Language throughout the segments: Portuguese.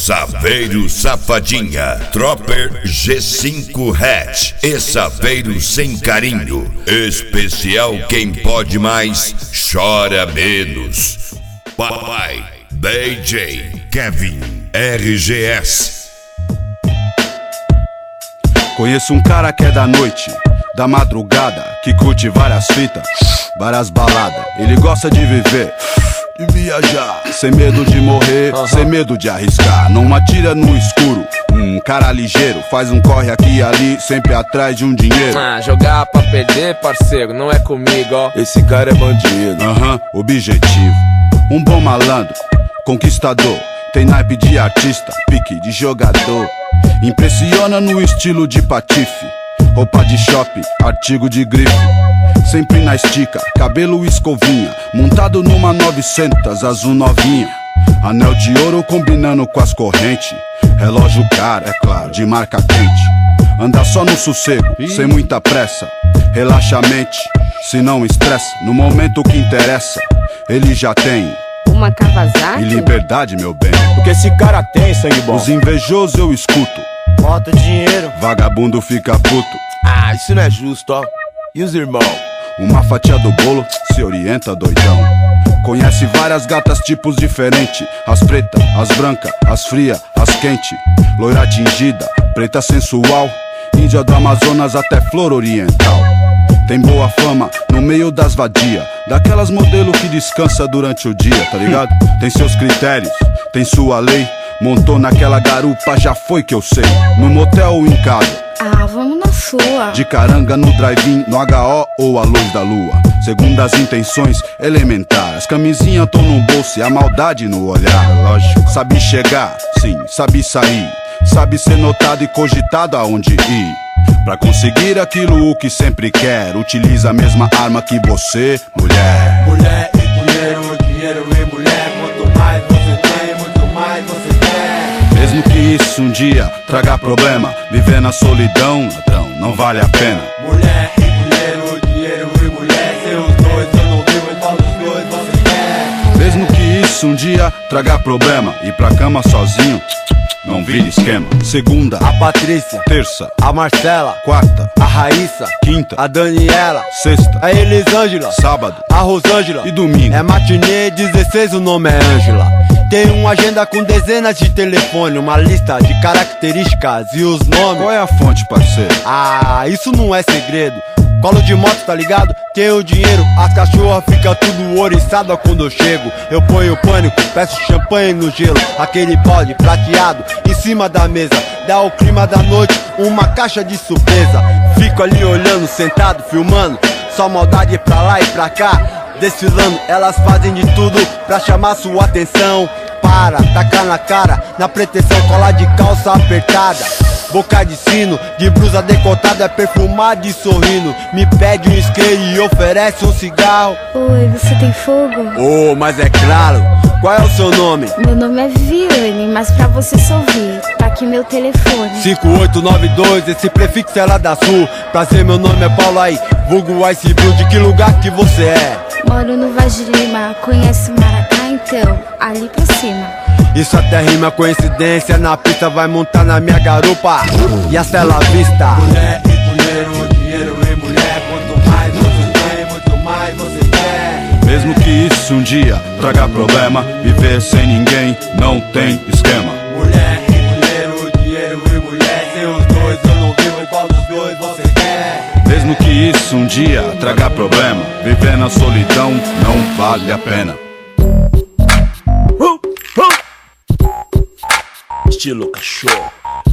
Saveiro Safadinha, Tropper G5 Hatch e Saveiro Sem Carinho. Especial Quem Pode Mais, Chora Menos. Papai, DJ, Kevin, RGS. Conheço um cara que é da noite, da madrugada, que curte várias fitas, várias baladas. Ele gosta de viver, de viajar, sem medo de morrer, sem medo de arriscar. Não atira no escuro, cara ligeiro, faz um corre aqui e ali, sempre atrás de um dinheiro. Jogar pra perder, parceiro, não é comigo, ó. Esse cara é bandido, objetivo. Um bom malandro, conquistador, tem naipe de artista, pique de jogador. Impressiona no estilo de patife, roupa de shopping, artigo de grife. Sempre na estica, cabelo escovinha, montado numa 900 azul novinha. Anel de ouro combinando com as correntes, relógio caro, é claro, de marca quente. Anda só no sossego, sem muita pressa, relaxa a mente, se não estressa. No momento que interessa, ele já tem uma Kawasaki e liberdade, meu bem. Porque esse cara tem sangue bom. Os invejosos eu escuto, bota dinheiro, vagabundo fica puto. Isso não é justo, ó. E os irmãos? Uma fatia do bolo, se orienta, doidão. Conhece várias gatas, tipos diferentes. As pretas, as brancas, as frias, as quentes. Loira tingida, preta sensual, índia do Amazonas até flor oriental. Tem boa fama no meio das vadias, daquelas modelo que descansa durante o dia, tá ligado? Tem seus critérios, tem sua lei. Montou naquela garupa, já foi que eu sei. No motel ou em casa, vamos na sua. de caranga no drive-in, no HO ou a luz da lua. Segundo as intenções elementares, as camisinhas tão no bolso e a maldade no olhar. Lógico. Sabe chegar, sim, sabe sair, sabe ser notado e cogitado aonde ir. Pra conseguir aquilo o que sempre quer, utiliza a mesma arma que você, mulher. Mulher e dinheiro, dinheiro e mulher. Quanto mais você tem, muito mais você quer. Mesmo que isso um dia traga problema, viver na solidão, ladrão, não vale a pena. Mulher e dinheiro, dinheiro e mulher. Seus dois eu não vivo, mas qual dos dois você quer? Mesmo que isso um dia traga problema, ir pra cama sozinho, não vira esquema. Segunda, A Patrícia, terça, a Marcela, quarta, a Raíssa, quinta, a Daniela, sexta, a Elisângela, sábado a Rosângela e domingo. É matinê 16, o nome é Ângela. Tem uma agenda com dezenas de telefone, uma lista de características e os nomes. Qual é a fonte, parceiro? Isso não é segredo. Colo de moto, tá ligado? Tenho dinheiro, as cachorras ficam tudo oriçada quando eu chego. Eu ponho pânico, peço champanhe no gelo, aquele bode prateado em cima da mesa. Dá o clima da noite, uma caixa de surpresa. Fico ali olhando, sentado, filmando, só maldade pra lá e pra cá, desfilando. Elas fazem de tudo pra chamar sua atenção. Para, tacar na cara, na pretensão, colar de calça apertada, boca de sino, de blusa decotada, perfumada e sorrindo. Me pede um isqueiro e oferece um cigarro. Oi, você tem fogo? Mas é claro. Qual é o seu nome? Meu nome é Viviane, mas pra você só ouvir, tá aqui meu telefone. 5892, esse prefixo é lá da Sul. Prazer, meu nome é Paulo aí, vulgo Ice Blue. De que lugar que você é? Moro no Vaz de Lima, conhece Maracá então? Ali pra cima. Isso até rima coincidência, na pista vai montar na minha garupa. E hasta la vista. Mulher e dinheiro, dinheiro e mulher. Quanto mais você tem, muito mais você quer. Mesmo que isso um dia traga problema, viver sem ninguém não tem esquema. Mulher e dinheiro, dinheiro e mulher. Seus dois eu não vivo, qual dos dois você quer? Mesmo que isso um dia traga problema, viver na solidão não vale a pena. Estilo cachorro.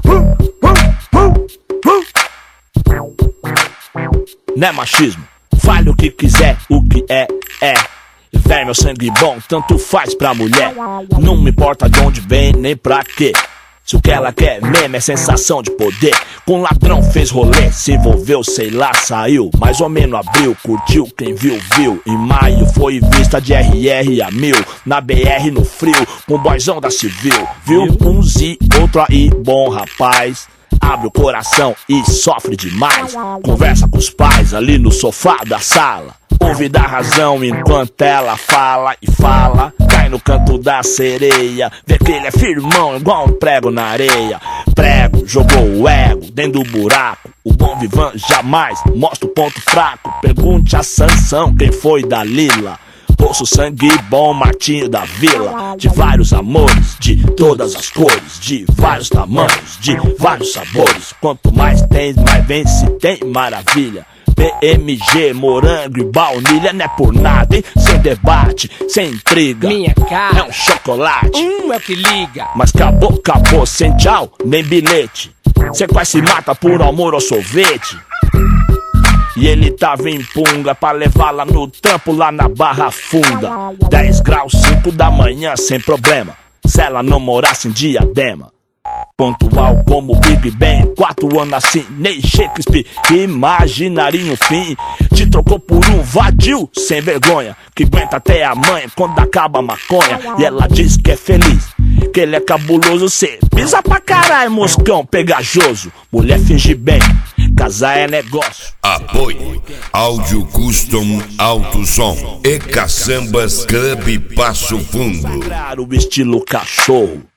Não é machismo, fale o que quiser, o que é. Véi, meu sangue bom, tanto faz pra mulher. Não me importa de onde vem, nem pra quê. Se o que ela quer mesmo é sensação de poder. Com ladrão fez rolê, se envolveu, sei lá, saiu. Mais ou menos abril, curtiu, quem viu, viu. Em maio foi vista de RR a 1000. Na BR no frio, com boyzão da civil. Viu um Z, outro aí, bom rapaz. Abre o coração e sofre demais. Conversa com os pais ali no sofá da sala. Ouve da razão enquanto ela fala e fala. Cai no no canto da sereia, vê que ele é firmão igual um prego na areia. Prego, jogou o ego dentro do buraco. O bom Vivan jamais mostra o ponto fraco. Pergunte a Sansão quem foi Dalila. Poço sangue bom, Martinho da Vila. De vários amores, de todas as cores, de vários tamanhos, de vários sabores. Quanto mais tem, mais vem, se tem maravilha. PMG, morango e baunilha, não é por nada, hein? Sem debate, sem intriga. Minha cara é um chocolate, é o que liga. mas acabou, acabou, sem tchau, nem bilhete. Cê quase se mata por amor ao sorvete. E ele tava em punga pra levá-la no trampo lá na Barra Funda. 10 graus, 5 da manhã, sem problema, se ela não morasse em Diadema. Pontual como Big Ben, 4 anos assim, nem Shakespeare imaginaria um fim. Te trocou por um vadio sem vergonha, que aguenta até amanhã quando acaba a maconha. E ela diz que é feliz, que ele é cabuloso. Cê pisa pra caralho, moscão pegajoso. Mulher finge bem, casar é negócio. Apoio Áudio Custom Alto Som e Caçambas Clube Passo Fundo. O estilo cachorro.